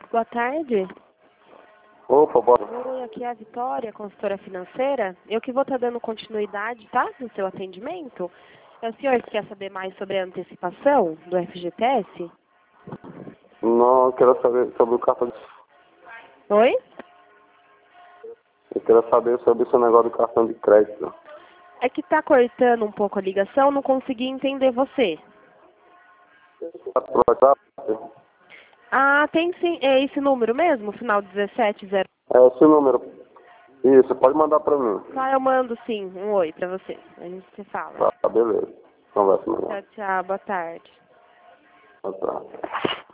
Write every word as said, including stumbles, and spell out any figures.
Boa tarde. Opa, bora. Oi, aqui é a Vitória, consultora financeira. Eu que vou estar dando continuidade, tá? No seu atendimento. É o senhor que quer saber mais sobre a antecipação do F G T S? Não, eu quero saber sobre o cartão de... Oi? Eu quero saber sobre esse negócio do cartão de crédito. É que tá cortando um pouco a ligação, não consegui entender você. Pro WhatsApp? Ah, tem sim. É esse número mesmo? Final dezessete zero. É esse número. Isso, pode mandar pra mim. Tá, eu mando sim um oi pra você. A gente se fala. Tá, beleza. Conversa melhor. Tchau, tchau. Boa tarde. Tá, tá.